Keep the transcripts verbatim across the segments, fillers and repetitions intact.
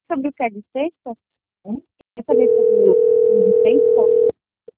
sobre o que é de sexta? Hum? Quer saber sobre o de sexta?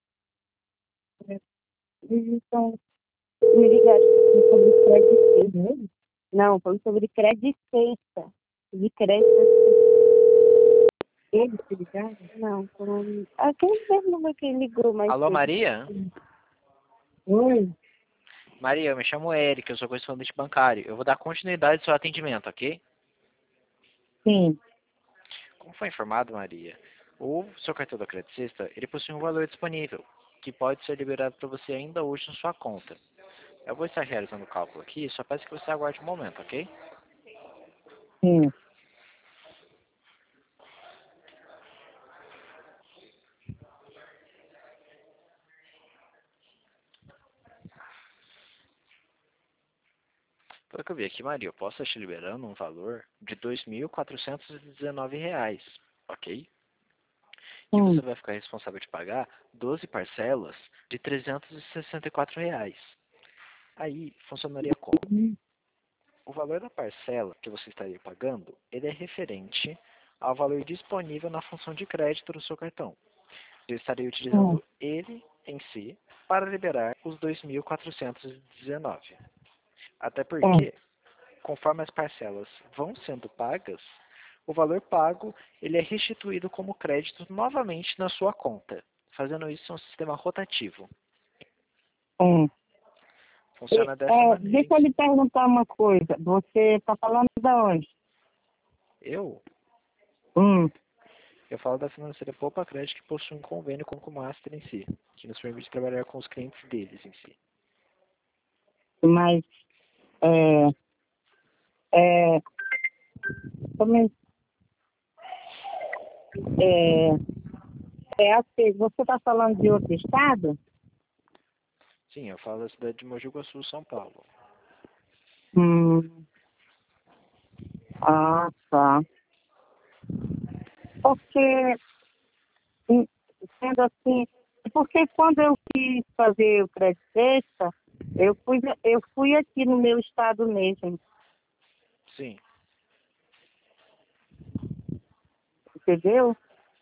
Eles estão me ligaram sobre crédito sexta mesmo? Não, falando sobre crédito sexta. De crédito eles se ligaram? Não, foram... Aquele mesmo número que ligou mais Alô, cedo. Maria? Oi? Maria, eu me chamo Eric, eu sou correspondente bancário. Eu vou dar continuidade ao seu atendimento, ok? Sim. Como foi informado, Maria, o seu cartão da Crédito Sexta, ele possui um valor disponível, que pode ser liberado para você ainda hoje na sua conta. Eu vou estar realizando o cálculo aqui, só peço que você aguarde um momento, ok? Sim. Pelo que eu vi aqui, Maria, eu posso estar te liberando um valor de dois mil quatrocentos e dezenove reais, ok? Que você Sim. vai ficar responsável de pagar doze parcelas de trezentos e sessenta e quatro reais. Aí, funcionaria como? O valor da parcela que você estaria pagando, ele é referente ao valor disponível na função de crédito do seu cartão. Você estaria Sim. utilizando ele em si para liberar os dois mil quatrocentos e dezenove. Até Sim. porque, conforme as parcelas vão sendo pagas, o valor pago ele é restituído como crédito novamente na sua conta. Fazendo isso em um sistema rotativo. Sim. E, Funciona dessa é, maneira. deixa eu lhe perguntar uma coisa. Você está falando de onde? Eu, Hum. eu falo da financeira Poupa Crédito, que possui um convênio com o Master em si, que nos permite trabalhar com os clientes deles em si. Mas, é, é, como é, é assim, você está falando de outro estado? Sim, eu falo da cidade de Mogi Guaçu, São Paulo. Hum. Ah, tá. Porque, hum, sendo assim, porque quando eu quis fazer o crédito extra, eu fui, eu fui aqui no meu estado mesmo, Sim. entendeu?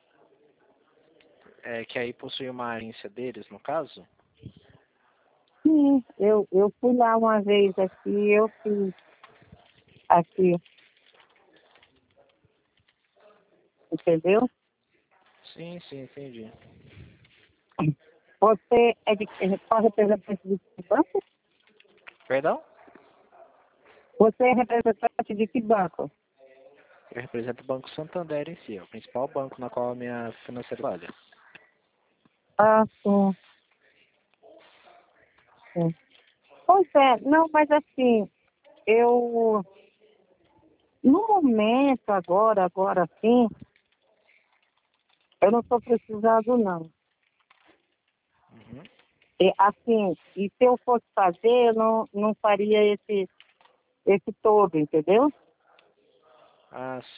É que aí possui uma agência deles, no caso? Sim, eu, eu fui lá uma vez aqui, eu fiz aqui, entendeu? Sim, sim, entendi. Você é de é qual representante de que banco? Perdão? Você é representante de que banco? Eu represento o Banco Santander em si, é o principal banco na qual a minha financeira trabalha. Ah, sim, sim. Pois é, não, mas assim, eu, no momento agora, agora sim, eu não estou precisando não. Uhum. E, assim, e se eu fosse fazer, eu não, não faria esse, esse todo, entendeu? Ah,